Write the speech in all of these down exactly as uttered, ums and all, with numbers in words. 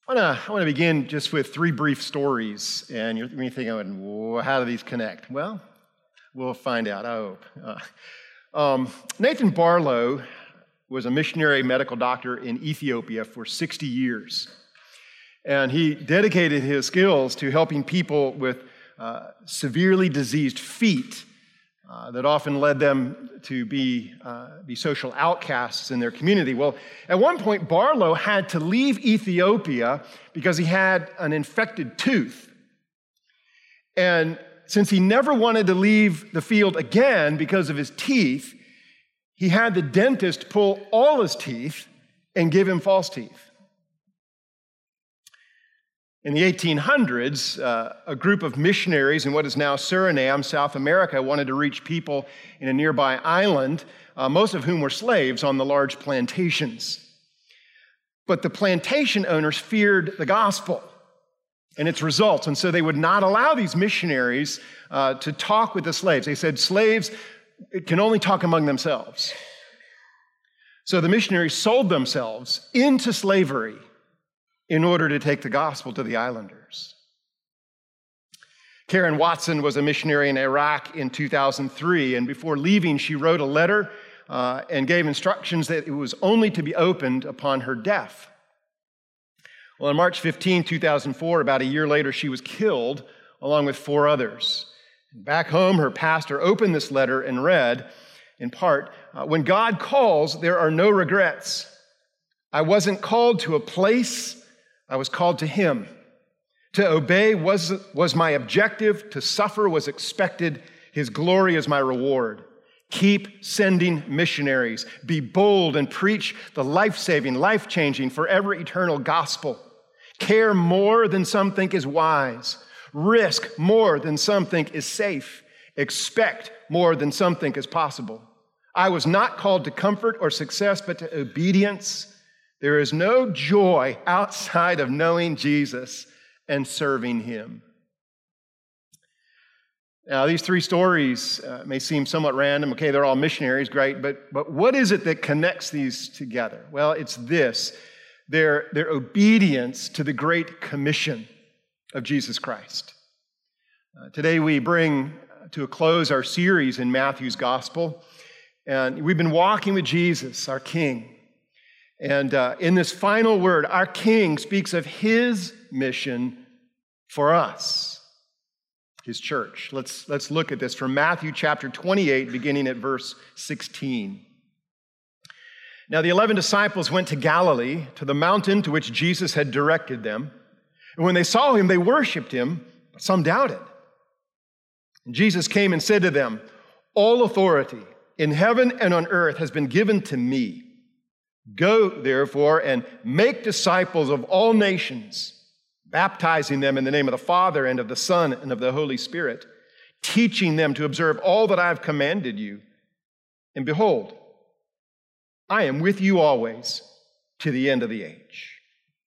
I want to I want to begin just with three brief stories, and you're thinking, well, how do these connect? Well, we'll find out, I hope. Uh, um, Nathan Barlow was a missionary medical doctor in Ethiopia for sixty years, and he dedicated his skills to helping people with uh, severely diseased feet uh, that often led them to be, uh, be social outcasts in their community. Well, at one point, Barlow had to leave Ethiopia because he had an infected tooth. And since he never wanted to leave the field again because of his teeth, he had the dentist pull all his teeth and give him false teeth. In the eighteen hundreds, uh, a group of missionaries in what is now Suriname, South America, wanted to reach people in a nearby island, uh, most of whom were slaves on the large plantations. But the plantation owners feared the gospel and its results, and so they would not allow these missionaries uh, to talk with the slaves. They said slaves can only talk among themselves. So the missionaries sold themselves into slavery in order to take the gospel to the islanders. Karen Watson was a missionary in Iraq in two thousand three, and before leaving, she wrote a letter uh, and gave instructions that it was only to be opened upon her death. Well, on March fifteenth, two thousand four, about a year later, she was killed along with four others. Back home, her pastor opened this letter and read, in part, uh, when God calls, there are no regrets. I wasn't called to a place, I was called to Him. To obey was, was my objective, to suffer was expected, His glory is my reward. Keep sending missionaries. Be bold and preach the life-saving, life-changing, forever eternal gospel. Care more than some think is wise. Risk more than some think is safe. Expect more than some think is possible. I was not called to comfort or success, but to obedience. There is no joy outside of knowing Jesus and serving Him. Now, these three stories uh, may seem somewhat random. Okay, they're all missionaries, great, but, but what is it that connects these together? Well, it's this, their, their obedience to the Great Commission of Jesus Christ. Uh, today we bring to a close our series in Matthew's Gospel, and we've been walking with Jesus, our King. And uh, in this final word, our King speaks of His mission for us, His church. Let's, let's look at this from Matthew chapter twenty-eight, beginning at verse sixteen. Now the eleven disciples went to Galilee, to the mountain to which Jesus had directed them. And when they saw Him, they worshiped Him, but some doubted. And Jesus came and said to them, all authority in heaven and on earth has been given to me. Go, therefore, and make disciples of all nations, baptizing them in the name of the Father and of the Son and of the Holy Spirit, teaching them to observe all that I have commanded you. And behold, I am with you always to the end of the age.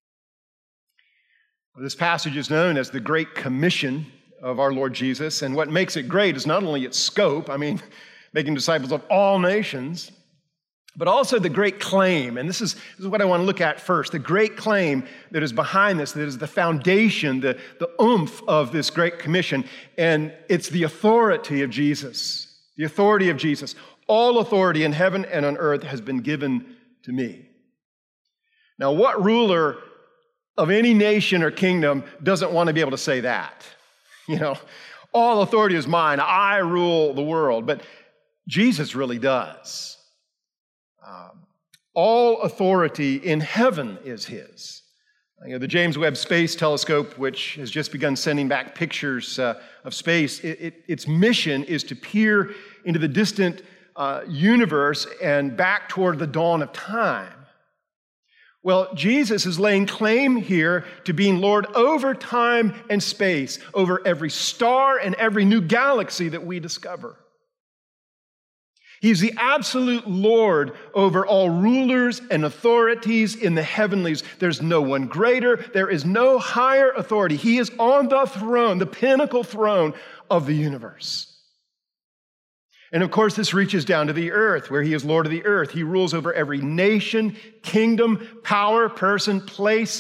Well, this passage is known as the Great Commission of our Lord Jesus, and what makes it great is not only its scope, I mean, making disciples of all nations, but also the great claim, and this is, this is what I want to look at first, the great claim that is behind this, that is the foundation, the, the oomph of this Great Commission, and it's the authority of Jesus, the authority of Jesus. All authority in heaven and on earth has been given to me. Now, what ruler of any nation or kingdom doesn't want to be able to say that? You know, all authority is mine, I rule the world, but Jesus really does. Um, all authority in heaven is His. You know, the James Webb Space Telescope, which has just begun sending back pictures uh, of space, it, it, its mission is to peer into the distant uh, universe and back toward the dawn of time. Well, Jesus is laying claim here to being Lord over time and space, over every star and every new galaxy that we discover. He's the absolute Lord over all rulers and authorities in the heavenlies. There's no one greater. There is no higher authority. He is on the throne, the pinnacle throne of the universe. And of course, this reaches down to the earth, where He is Lord of the earth. He rules over every nation, kingdom, power, person, place,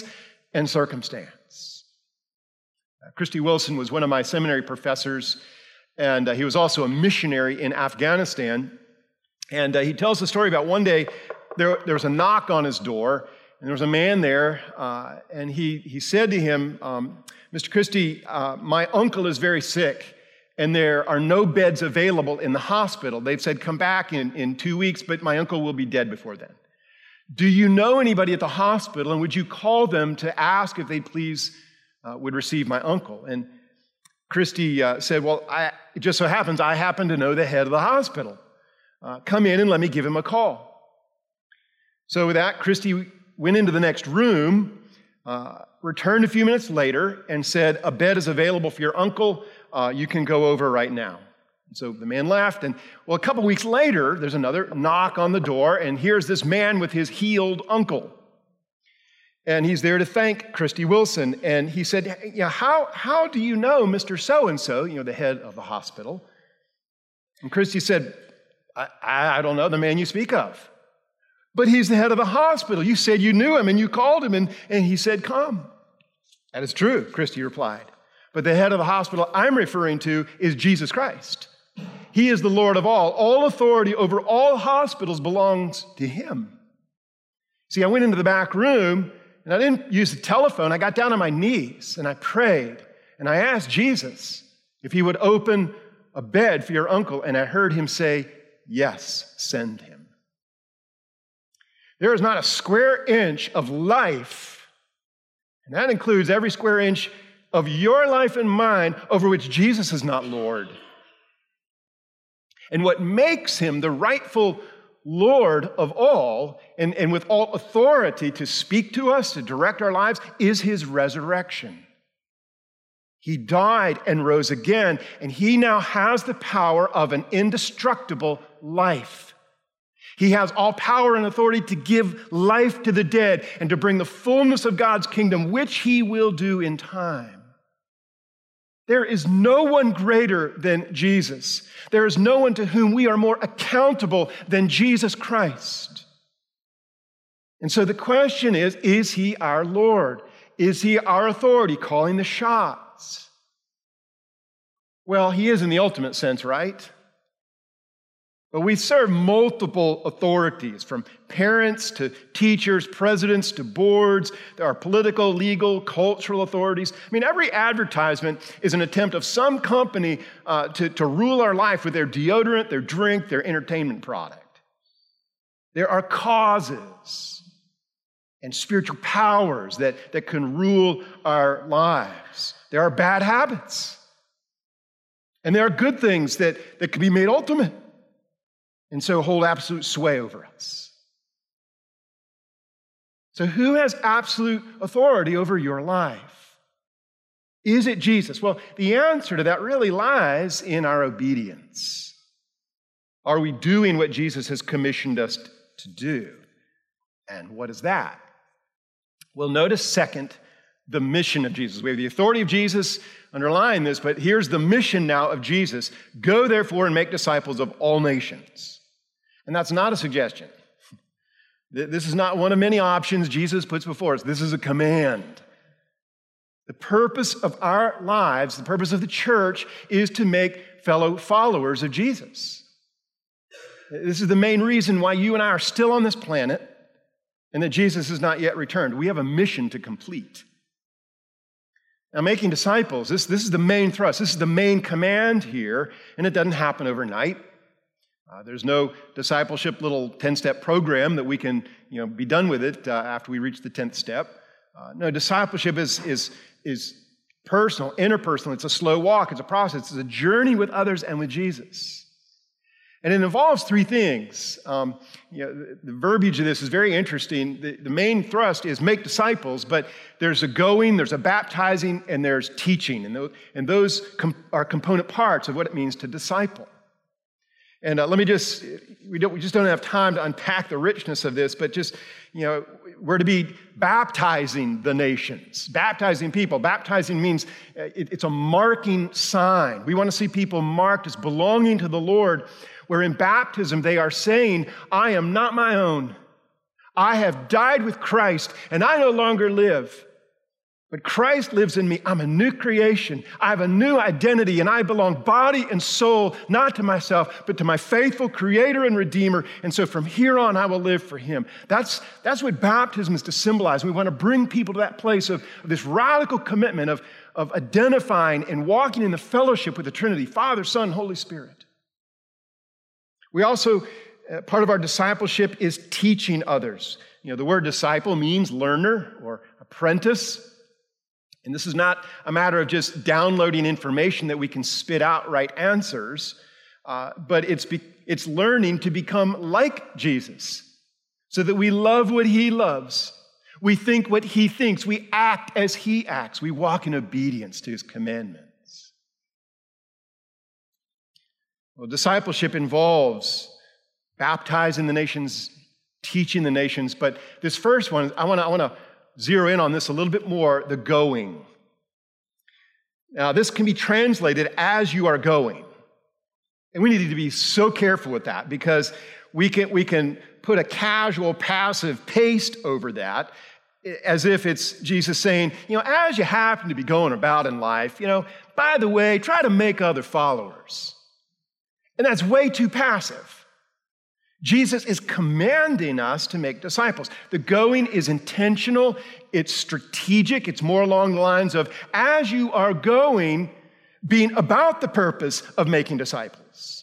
and circumstance. Uh, Christy Wilson was one of my seminary professors, and uh, he was also a missionary in Afghanistan. And uh, he tells the story about one day there, there was a knock on his door, and there was a man there, uh, and he, he said to him, um, Mister Christie, uh, my uncle is very sick, and there are no beds available in the hospital. They've said, come back in, in two weeks, but my uncle will be dead before then. Do you know anybody at the hospital, and would you call them to ask if they please uh, would receive my uncle? And Christy uh, said, well, I, it just so happens I happen to know the head of the hospital. Uh, come in and let me give him a call. So with that, Christy went into the next room, uh, returned a few minutes later, and said, a bed is available for your uncle. Uh, you can go over right now. So the man left, and well, a couple weeks later, there's another knock on the door, and here's this man with his healed uncle. And he's there to thank Christy Wilson. And he said, yeah, how, how do you know Mister So-and-so, you know, the head of the hospital? And Christy said, I, I don't know the man you speak of. But he's the head of the hospital. You said you knew him, and you called him, and, and he said, come. That is true, Christy replied. But the head of the hospital I'm referring to is Jesus Christ. He is the Lord of all. All authority over all hospitals belongs to him. See, I went into the back room, and I didn't use the telephone. I got down on my knees, and I prayed, and I asked Jesus if he would open a bed for your uncle, and I heard him say, yes, send him. There is not a square inch of life, and that includes every square inch of your life and mine, over which Jesus is not Lord. And what makes him the rightful Lord of all, and, and with all authority to speak to us, to direct our lives, is his resurrection. He died and rose again, and he now has the power of an indestructible life. He has all power and authority to give life to the dead and to bring the fullness of God's kingdom, which he will do in time. There is no one greater than Jesus. There is no one to whom we are more accountable than Jesus Christ. And so the question is, is he our Lord? Is he our authority, calling the shots? Well, he is in the ultimate sense, right? But we serve multiple authorities, from parents to teachers, presidents to boards. There are political, legal, cultural authorities. I mean, every advertisement is an attempt of some company uh, to, to rule our life with their deodorant, their drink, their entertainment product. There are causes and spiritual powers that, that can rule our lives. There are bad habits. And there are good things that, that can be made ultimate, and so hold absolute sway over us. So who has absolute authority over your life? Is it Jesus? Well, the answer to that really lies in our obedience. Are we doing what Jesus has commissioned us to do? And what is that? Well, notice second, the mission of Jesus. We have the authority of Jesus underlying this, but here's the mission now of Jesus. Go, therefore, and make disciples of all nations. And that's not a suggestion. This is not one of many options Jesus puts before us. This is a command. The purpose of our lives, the purpose of the church, is to make fellow followers of Jesus. This is the main reason why you and I are still on this planet and that Jesus has not yet returned. We have a mission to complete. Now, making disciples, this, this is the main thrust. This is the main command here, and it doesn't happen overnight. Uh, there's no discipleship little ten-step program that we can, you know, be done with it uh, after we reach the tenth step. Uh, no, discipleship is, is, is personal, interpersonal. It's a slow walk. It's a process. It's a journey with others and with Jesus. And it involves three things. Um, you know, the, the verbiage of this is very interesting. The, the main thrust is make disciples, but there's a going, there's a baptizing, and there's teaching. And those, and those com- are component parts of what it means to disciple. And uh, let me just, we, don't, we just don't have time to unpack the richness of this, but just, you know, we're to be baptizing the nations, baptizing people. Baptizing means it, it's a marking sign. We want to see people marked as belonging to the Lord, where in baptism they are saying, I am not my own. I have died with Christ, and I no longer live, But Christ lives in me. I'm a new creation. I have a new identity, and I belong body and soul, not to myself, but to my faithful Creator and Redeemer. And so from here on, I will live for Him. That's, that's what baptism is to symbolize. We want to bring people to that place of, of this radical commitment of, of identifying and walking in the fellowship with the Trinity, Father, Son, Holy Spirit. We also, uh, part of our discipleship is teaching others. You know, the word disciple means learner or apprentice. And this is not a matter of just downloading information that we can spit out right answers, uh, but it's, be, it's learning to become like Jesus so that we love what He loves. We think what He thinks. We act as He acts. We walk in obedience to His commandments. Well, discipleship involves baptizing the nations, teaching the nations, but this first one, I want to I want to zero in on this a little bit more, the going. Now, this can be translated as you are going. And we need to be so careful with that because we can, we can put a casual, passive paste over that as if it's Jesus saying, you know, as you happen to be going about in life, you know, by the way, try to make other followers. And that's way too passive. Jesus is commanding us to make disciples. The going is intentional, it's strategic, it's more along the lines of, as you are going, being about the purpose of making disciples.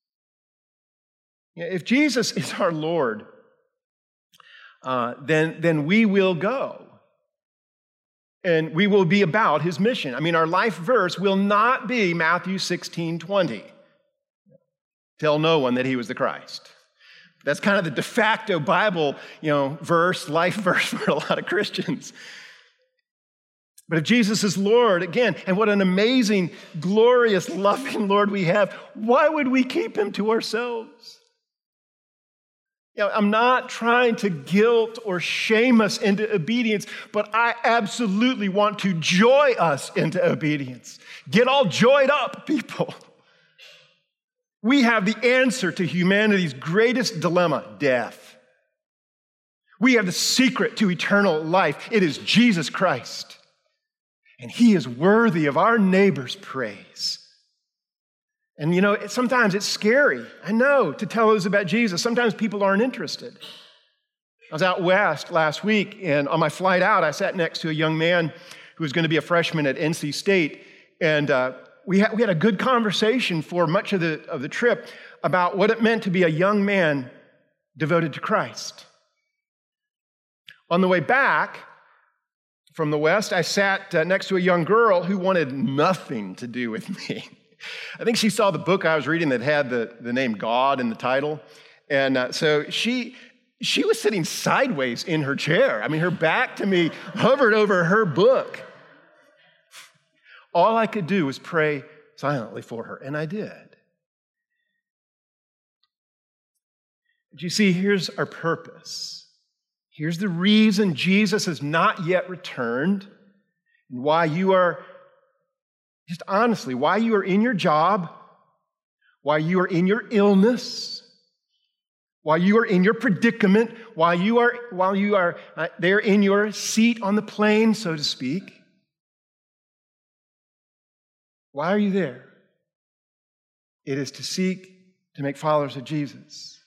If Jesus is our Lord, uh, then, then we will go. And we will be about His mission. I mean, our life verse will not be Matthew sixteen twenty. Tell no one that He was the Christ. That's kind of the de facto Bible, you know, verse, life verse for a lot of Christians. But if Jesus is Lord, again, and what an amazing, glorious, loving Lord we have, why would we keep Him to ourselves? You know, I'm not trying to guilt or shame us into obedience, but I absolutely want to joy us into obedience. Get all joyed up, people. We have the answer to humanity's greatest dilemma, death. We have the secret to eternal life. It is Jesus Christ. And He is worthy of our neighbor's praise. And you know, sometimes it's scary, I know, to tell others about Jesus. Sometimes people aren't interested. I was out west last week, and on my flight out, I sat next to a young man who was going to be a freshman at N C State, and uh, We had, we had a good conversation for much of the, of the trip about what it meant to be a young man devoted to Christ. On the way back from the West, I sat uh, next to a young girl who wanted nothing to do with me. I think she saw the book I was reading that had the, the name God in the title. And uh, so she, she was sitting sideways in her chair. I mean, her back to me hovered over her book. All I could do was pray silently for her, and I did. But you see, here's our purpose. Here's the reason Jesus has not yet returned, and why you are, just honestly, why you are in your job, why you are in your illness, why you are in your predicament, why you are, while you are uh, there in your seat on the plane, so to speak. Why are you there? It is to seek to make followers of Jesus.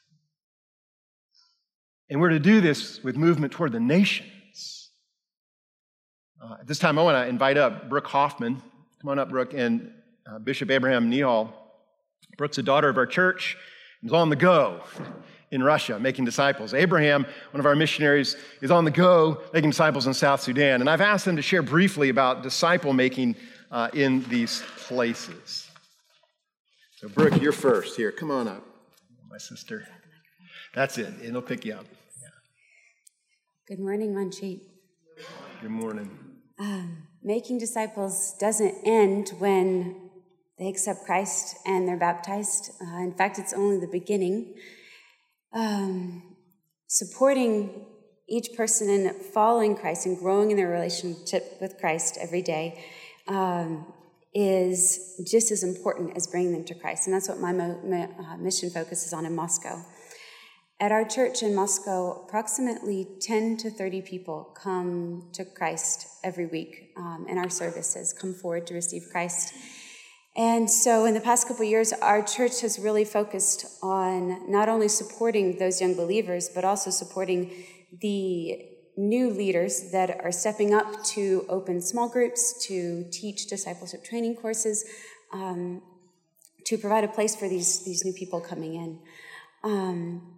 And we're to do this with movement toward the nations. Uh, at this time, I want to invite up Brooke Hoffman. Come on up, Brooke, and uh, Bishop Abraham Nihal. Brooke's a daughter of our church and is on the go in Russia, making disciples. Abraham, one of our missionaries, is on the go, making disciples in South Sudan. And I've asked them to share briefly about disciple-making Uh, in these places. So, Brooke, you're first. Here, come on up. My sister. That's it. It'll pick you up. Yeah. Good morning, Munchie. Good morning. Um, making disciples doesn't end when they accept Christ and they're baptized. Uh, in fact, it's only the beginning. Um, supporting each person in following Christ and growing in their relationship with Christ every day um, is just as important as bringing them to Christ. And that's what my, mo- my uh, mission focuses on in Moscow. At our church in Moscow, approximately ten to thirty people come to Christ every week um, in our services, come forward to receive Christ. And so in the past couple of years, our church has really focused on not only supporting those young believers, but also supporting the new leaders that are stepping up to open small groups, to teach discipleship training courses, um, to provide a place for these, these new people coming in. Um,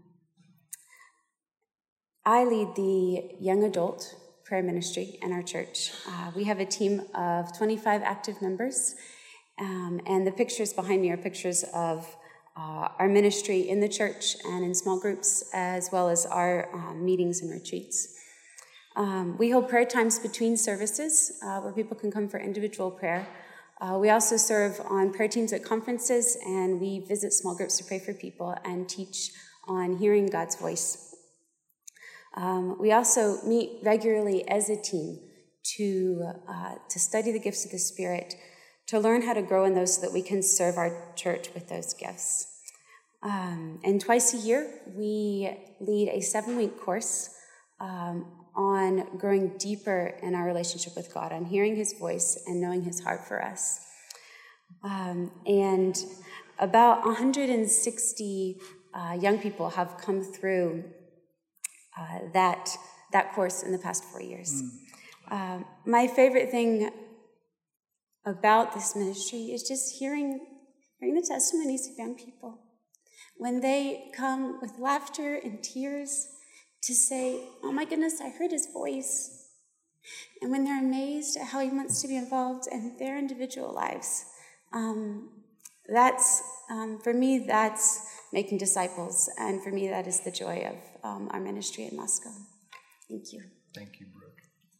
I lead the young adult prayer ministry in our church. Uh, we have a team of twenty-five active members, um, and the pictures behind me are pictures of uh, our ministry in the church and in small groups, as well as our um, meetings and retreats. Um, we hold prayer times between services uh, where people can come for individual prayer. Uh, we also serve on prayer teams at conferences, and we visit small groups to pray for people and teach on hearing God's voice. Um, we also meet regularly as a team to uh, to study the gifts of the Spirit, to learn how to grow in those so that we can serve our church with those gifts. Um, and twice a year, we lead a seven-week course um, on growing deeper in our relationship with God, on hearing His voice and knowing His heart for us. Um, and about one hundred sixty uh, young people have come through Uh, that that course in the past four years. Mm. Um, my favorite thing about this ministry is just hearing hearing the testimonies of young people. When they come with laughter and tears to say, "Oh my goodness, I heard His voice." And when they're amazed at how He wants to be involved in their individual lives. Um, that's, um, for me, that's making disciples. And for me, that is the joy of um, our ministry in Moscow. Thank you. Thank you, Brooke.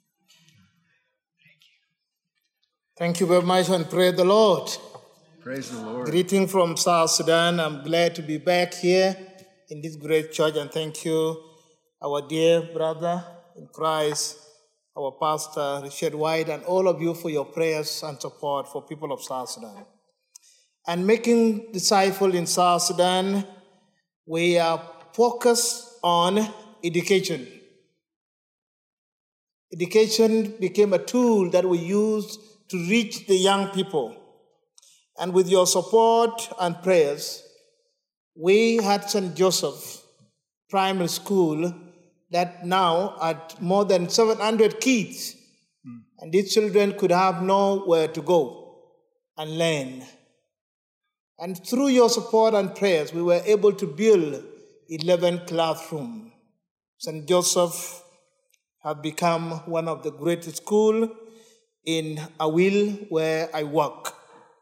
Thank you. Thank you very much, and praise the Lord. Praise the Lord. Greeting from South Sudan. I'm glad to be back here in this great church, and thank you, our dear brother in Christ, our pastor, Richard White, and all of you for your prayers and support for people of South Sudan. And making disciples in South Sudan, we are focused on education. Education became a tool that we used to reach the young people. And with your support and prayers, we had Saint Joseph Primary School that now had more than seven hundred kids. Mm. And these children could have nowhere to go and learn. And through your support and prayers, we were able to build eleven classrooms. Saint Joseph have become one of the greatest schools in Awil, where I work.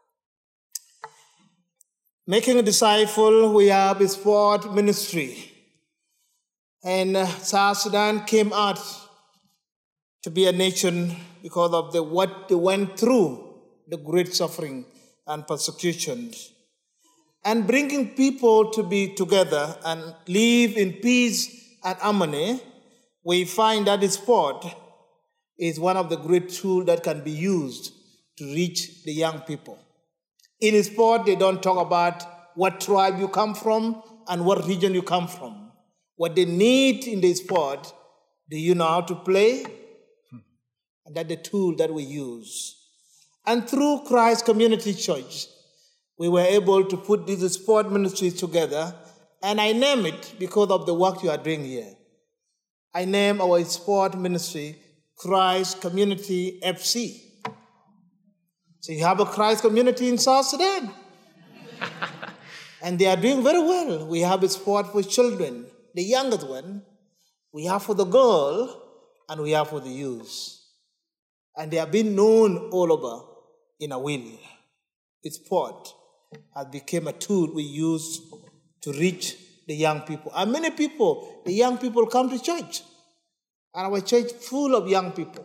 Making a disciple, we have a sport ministry. And uh, South Sudan came out to be a nation because of the, what they went through, the great suffering and persecutions. And bringing people to be together and live in peace and harmony, we find that the sport is one of the great tools that can be used to reach the young people. In sport, they don't talk about what tribe you come from and what region you come from. What they need in the sport, do you know how to play? Hmm. And that's the tool that we use. And through Christ Community Church, we were able to put these sport ministries together, and I name it because of the work you are doing here. I name our sport ministry Christ Community F C. So you have a Christ community in South Sudan. And they are doing very well. We have a sport for children, the youngest one. We have for the girl, and we have for the youth. And they have been known all over in Awil. Sport has become a tool we use to reach the young people. And many people, the young people come to church. And our church full of young people.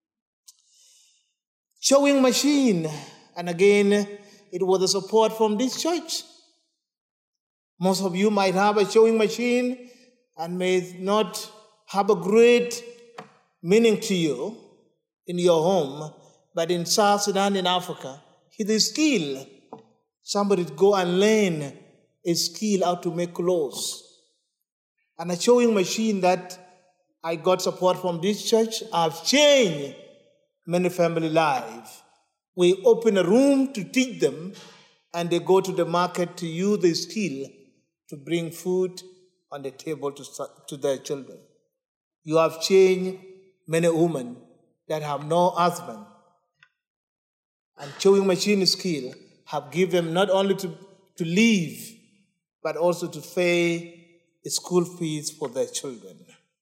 Sewing machine, and again, it was a support from this church. Most of you might have a sewing machine and may not have a great meaning to you in your home, but in South Sudan, in Africa, it's a skill. Somebody go and learn a skill how to make clothes. and a sewing machine that I got support from this church. I've changed many family lives. We open a room to teach them, and they go to the market to use the skill to bring food on the table to, to their children. You have changed many women that have no husband. And sewing machine skill have given them not only to, to live, but also to pay school fees for their children.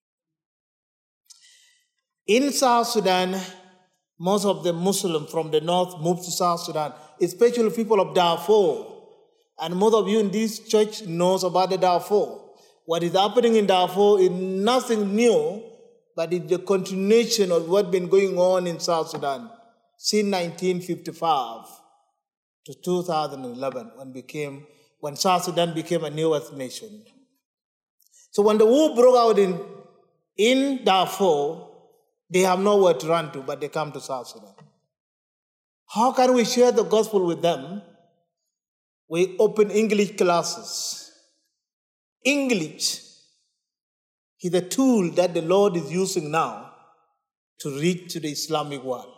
In South Sudan, most of the Muslims from the north moved to South Sudan, especially people of Darfur. And most of you in this church knows about the Darfur. What is happening in Darfur is nothing new, but it's the continuation of what's been going on in South Sudan since nineteen fifty-five to two thousand eleven, when became when South Sudan became a new Earth nation. So when the war broke out in, in Darfur, they have nowhere to run to, but they come to South Sudan. How can we share the gospel with them? We open English classes. English is the tool that the Lord is using now to reach to the Islamic world.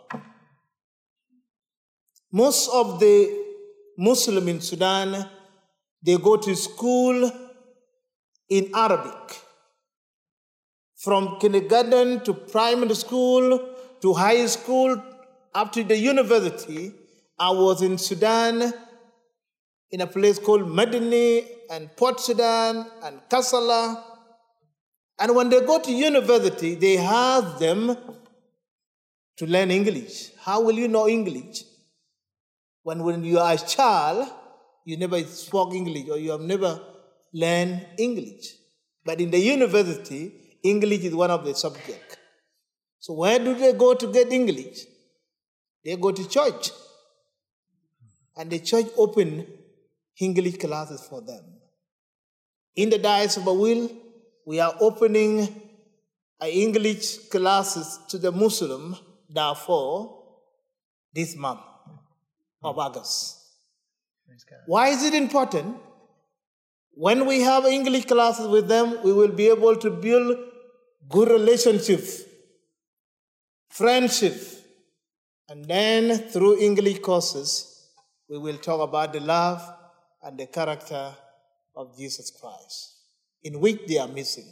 Most of the Muslims in Sudan, they go to school in Arabic. From kindergarten to primary school to high school up to the university, I was in Sudan in a place called Medini and Port Sudan and Kassala. And when they go to university, they ask them to learn English. How will you know English? When, when you are a child, you never spoke English or you have never learned English. But in the university, English is one of the subjects. So where do they go to get English? They go to church. And the church open English classes for them. In the Diocese of Will, we are opening English classes to the Muslim Darfur this month of August. Why is it important? When we have English classes with them, we will be able to build good relationships, friendship, and then through English courses, we will talk about the love and the character of Jesus Christ, in which they are missing.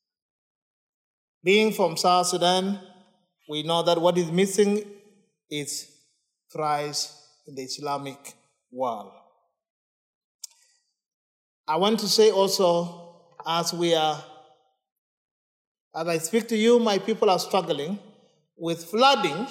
Being from South Sudan, we know that what is missing is Christ in the Islamic world. I want to say also, as we are, as I speak to you, my people are struggling with flooding,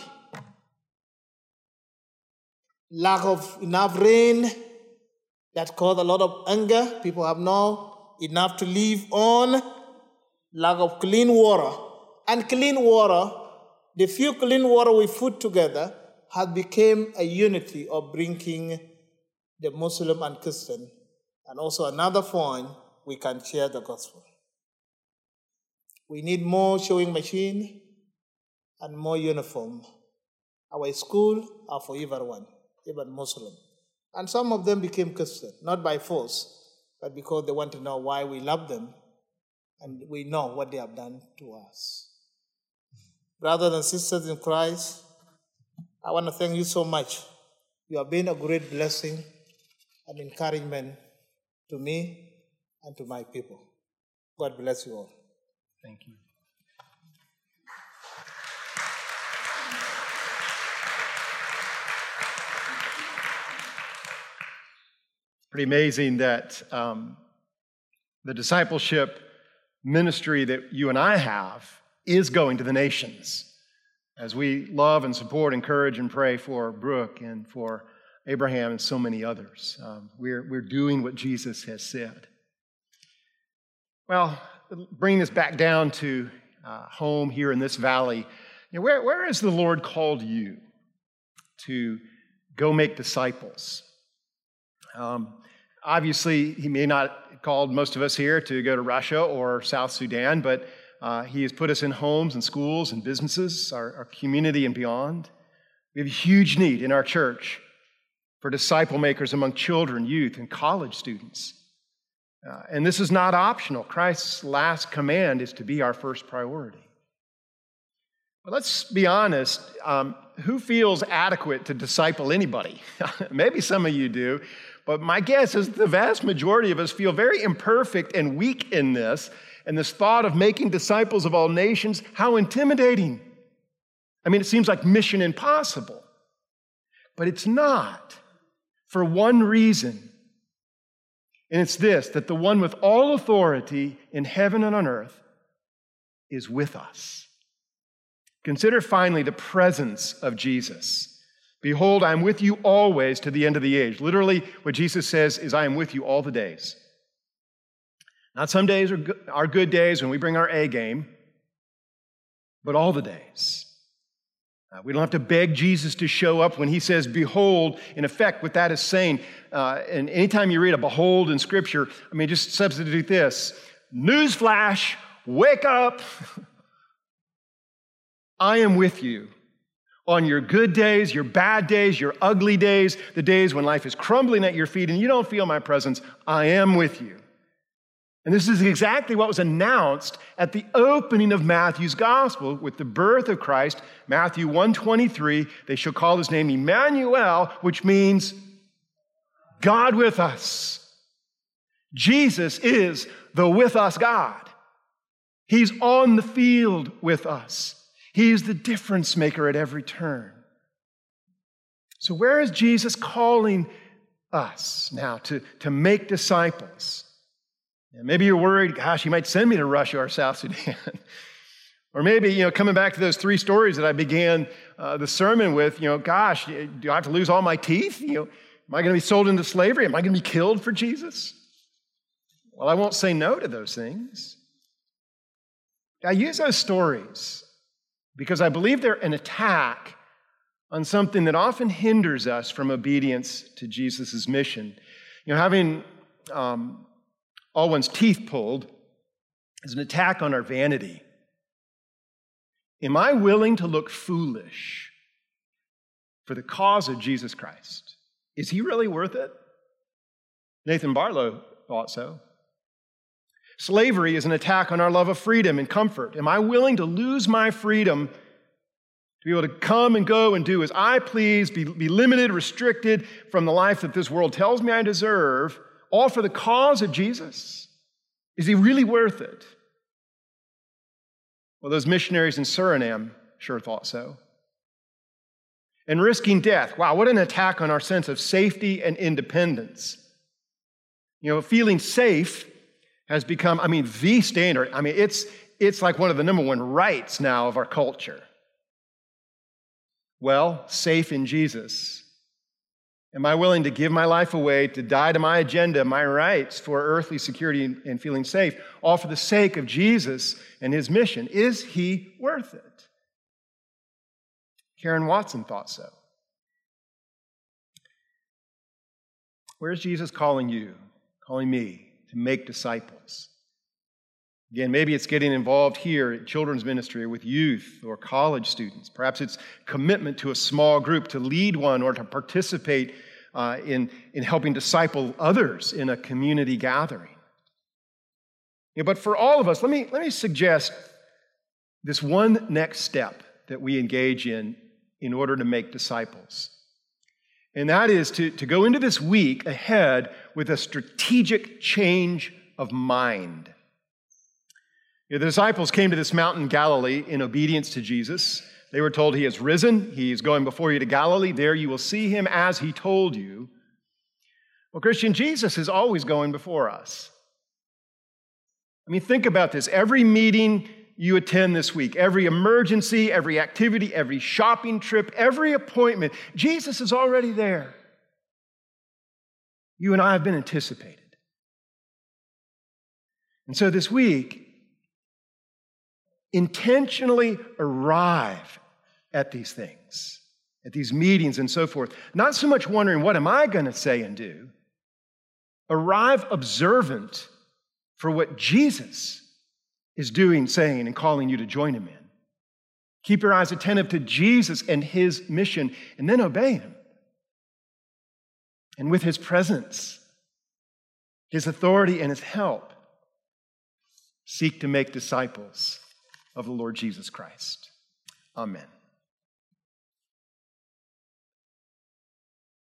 lack of enough rain that caused a lot of anger. People have now enough to live on, lack of clean water. And clean water, the few clean water we put together has become a unity of bringing the Muslim and Christian. And also another point, we can share the gospel. We need more sewing machine and more uniform. Our school are for everyone, even Muslim. And some of them became Christian, not by force, but because they want to know why we love them and we know what they have done to us. Brothers and sisters in Christ, I want to thank you so much. You have been a great blessing and encouragement to me and to my people. God bless you all. Thank you. Pretty amazing that um, the discipleship ministry that you and I have is going to the nations as we love and support, encourage, and pray for Brooke and for Abraham and so many others. Um, we're, we're doing what Jesus has said. Well, bring this back down to uh, home here in this valley. You know, where, where has the Lord called you to go make disciples? Um, obviously, he may not have called most of us here to go to Russia or South Sudan, but uh, he has put us in homes and schools and businesses, our, our community and beyond. We have a huge need in our church for disciple makers among children, youth, and college students. Uh, and this is not optional. Christ's last command is to be our first priority. But let's be honest, um, who feels adequate to disciple anybody? Maybe some of you do, but my guess is the vast majority of us feel very imperfect and weak in this. And this thought of making disciples of all nations, how intimidating. I mean, it seems like mission impossible. But it's not, for one reason. And it's this, that the one with all authority in heaven and on earth is with us. Consider finally the presence of Jesus. Behold, I am with you always to the end of the age. Literally, what Jesus says is, I am with you all the days. Not some days are good, are good days when we bring our A game, but all the days. Uh, we don't have to beg Jesus to show up when he says, behold. In effect, what that is saying, uh, and anytime you read a behold in Scripture, I mean, just substitute this. Newsflash, wake up. I am with you on your good days, your bad days, your ugly days, the days when life is crumbling at your feet and you don't feel my presence. I am with you. And this is exactly what was announced at the opening of Matthew's gospel with the birth of Christ. Matthew one twenty-three, they shall call his name Emmanuel, which means God with us. Jesus is the with us God. He's on the field with us. He's the difference maker at every turn. So where is Jesus calling us now to, to make disciples? Maybe you're worried, gosh, he might send me to Russia or South Sudan. Or maybe, you know, coming back to those three stories that I began uh, the sermon with, you know, gosh, do I have to lose all my teeth? You know, am I going to be sold into slavery? Am I going to be killed for Jesus? Well, I won't say no to those things. I use those stories because I believe they're an attack on something that often hinders us from obedience to Jesus' mission. You know, having um, all one's teeth pulled is an attack on our vanity. Am I willing to look foolish for the cause of Jesus Christ? Is he really worth it? Nathan Barlow thought so. Slavery is an attack on our love of freedom and comfort. Am I willing to lose my freedom to be able to come and go and do as I please, be, be limited, restricted from the life that this world tells me I deserve, all for the cause of Jesus? Is he really worth it? Well, those missionaries in Suriname sure thought so. And risking death. Wow, what an attack on our sense of safety and independence. You know, feeling safe has become, I mean, the standard. I mean, it's, it's like one of the number one rights now of our culture. Well, safe in Jesus. Am I willing to give my life away, to die to my agenda, my rights for earthly security and feeling safe, all for the sake of Jesus and his mission? Is he worth it? Karen Watson thought so. Where's Jesus calling you, calling me to make disciples? Again, maybe it's getting involved here at children's ministry or with youth or college students. Perhaps it's commitment to a small group to lead one or to participate uh, in, in helping disciple others in a community gathering. Yeah, but for all of us, let me, let me suggest this one next step that we engage in in order to make disciples. And that is to, to go into this week ahead with a strategic change of mind. You know, the disciples came to this mountain in Galilee in obedience to Jesus. They were told he has risen. He is going before you to Galilee. There you will see him as he told you. Well, Christian, Jesus is always going before us. I mean, think about this. Every meeting you attend this week, every emergency, every activity, every shopping trip, every appointment, Jesus is already there. You and I have been anticipated. And so this week, intentionally arrive at these things, at these meetings and so forth. Not so much wondering, what am I going to say and do? Arrive observant for what Jesus is doing, saying, and calling you to join him in. Keep your eyes attentive to Jesus and his mission, and then obey him. And with his presence, His authority and his help seek to make disciples of the Lord Jesus Christ. Amen.